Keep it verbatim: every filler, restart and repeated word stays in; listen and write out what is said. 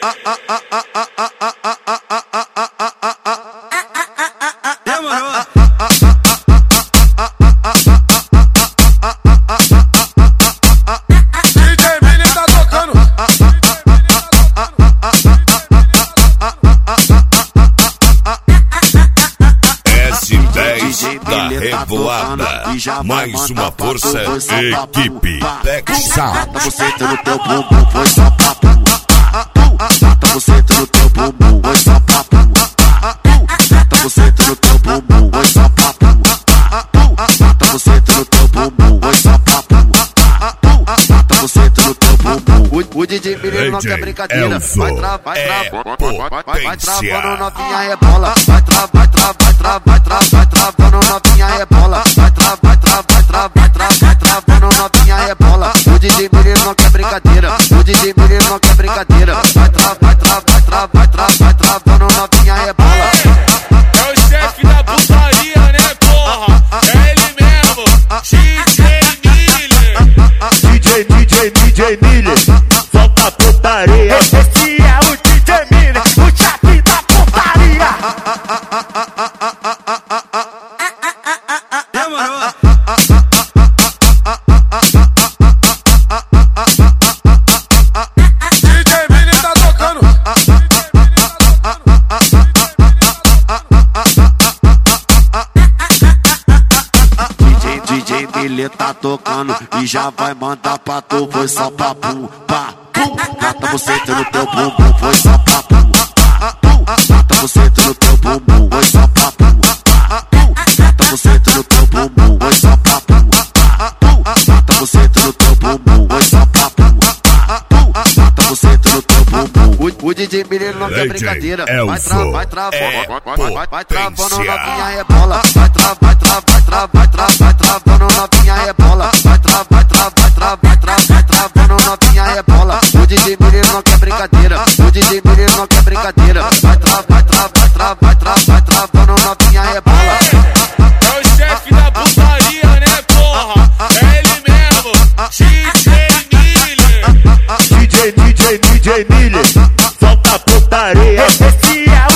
Demorou. D J Mini tá tocando. S dez da Revoada. Mais uma força, equipe Tech Sound. Você tá no teu bumbum, foi só papo. Tá você tá no teu bumbum, foi só papo. Tá você tá no teu bumbum, foi só papo. Tá você tá no teu bumbum, foi só papo. Tá você tá no teu bumbum. O D J Menino não quer brincadeira. Vai travar, vai travar, vai travando novinha rebola. Vai travar, vai travar, vai travar, vai travar, vai travando novinha rebola. Vai travar, vai travar, vai travar, vai travar, vai travando novinha rebola. O D J Menino não quer brincadeira. O D J Menino não quer brincadeira. Vai travar, vai travar, vai travar, vai travar, vai travando novinha rebola. É o chefe da putaria, né, porra? É ele mesmo, D J Miller. D J, D J, D J Miller, solta a putaria. Esse é o D J Miller, o chefe da putaria. Demorou. D J Mini tá tocando. D J Miller tá tocando e já vai mandar pra tu, foi só papo, pá, pum. Tá você tá no teu bumbum, foi só papo, pá, pum. Tá você tá no teu bumbum, foi só papo, pá, pum. Tá você tá no teu bumbum, foi só papo, pá, pum. Tá você tá no teu bumbum, foi só papo, pá, pum. Tá você tá no teu bumbum. O D J Miller não quer brincadeira. Vai travar, vai travar, vai vai vai travando novinha rebola. Vai travar, vai travar, vai travar, vai travar, vai travando novinha rebola. Vai travar, vai travar, vai travar, vai travar, vai travando novinha rebola. O D J Miller não quer brincadeira. O D J Miller não quer brincadeira. Vai travar, vai travar, vai travar, vai travar, vai travando novinha rebola. É o chefe da putaria, né, porra? É ele mesmo, D J Miller. D J, D J, D J Miller, solta a putaria. Esse é